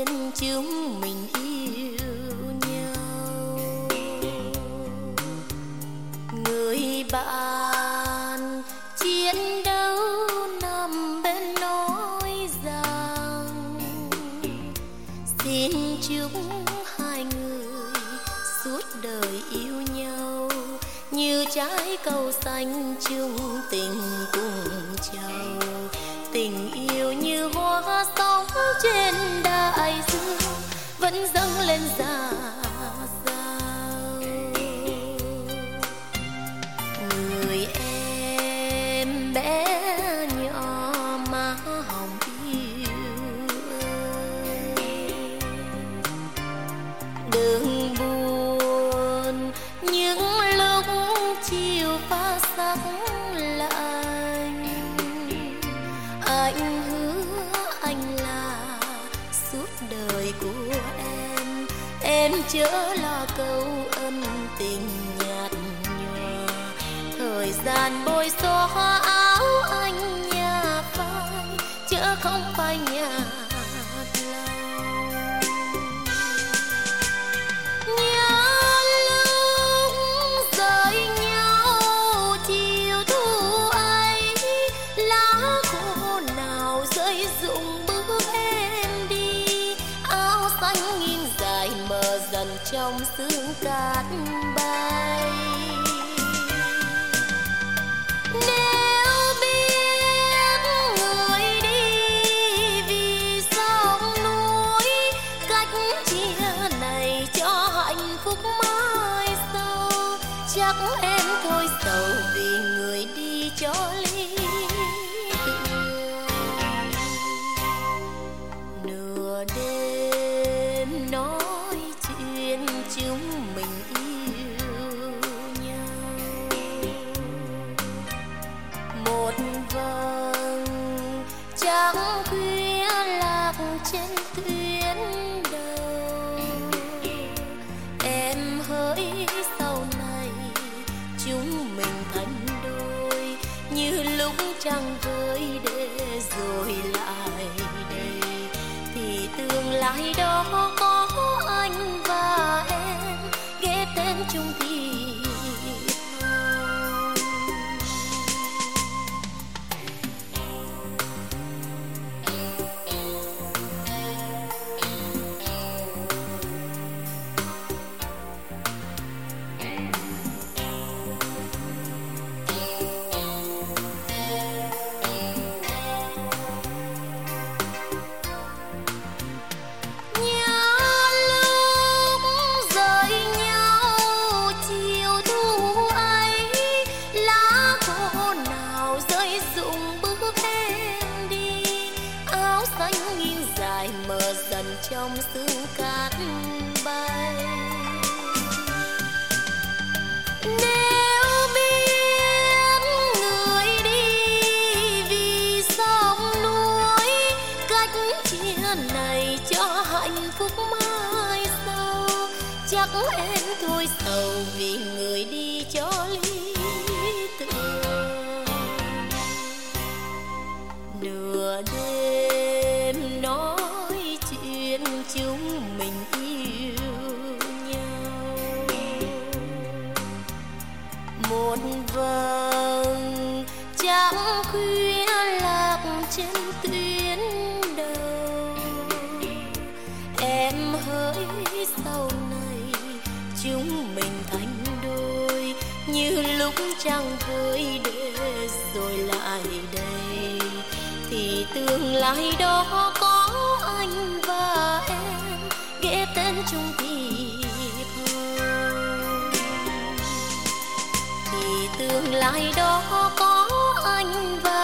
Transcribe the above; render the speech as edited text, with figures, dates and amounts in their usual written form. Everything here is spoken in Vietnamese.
duyên chúng mình yêu nhau. Người bạn chiến đấu nằm bên nói rằng xin chúc hai người suốt đời yêu nhau như trái cầu xanh chung tình cùng chào. Tình yêu như hoa sóng trên đại dương vẫn dâng lên ra sao. Người em bé nhỏ má hồng yêu ơi, đừng buồn những lúc chiều pha sắc lạnh. Anh hứa anh là suốt đời của em chớ lo câu ân tình nhạt nhòa. Thời gian bôi xóa áo anh nhà phai chớ không phai nhạt lòng. Nhớ lúc rời nhau chiều thu ấy, lá khô nào rơi rụng bước em đi. Áo xanh nghiêng dài mờ dần trong sương cát bay. Nếu biết người đi vì sông núi, cách chia này cho hạnh phúc mãi sau, chắc em thôi sầu vì người đi cho ly thương. Nửa đêm nói chuyện chúng mình yêu nhau, một vầng trăng khuya lạc trên tuyến đầu. Em hỡi sau này chúng mình thành đôi như lúc trăng với để rồi lại đây, thì tương lai đó có anh và em ghép tên chung thịt hồng. Mờ dần trong sương cát bay. Nếu biết người đi vì sông núi, cách chia này cho hạnh phúc mãi sau, chắc em thôi sầu vì người đi cho lý tưởng. Nửa đêm nói chuyện chúng mình yêu nhau, một vầng trăng khuya lạc trên tuyến đầu. Em hỡi sau này chúng mình thành đôi như lúc trăng với để rồi lại đây, thì tương lai đó có anh và em ghép tên chung thịt hồng. Thì tương lai đó có anh và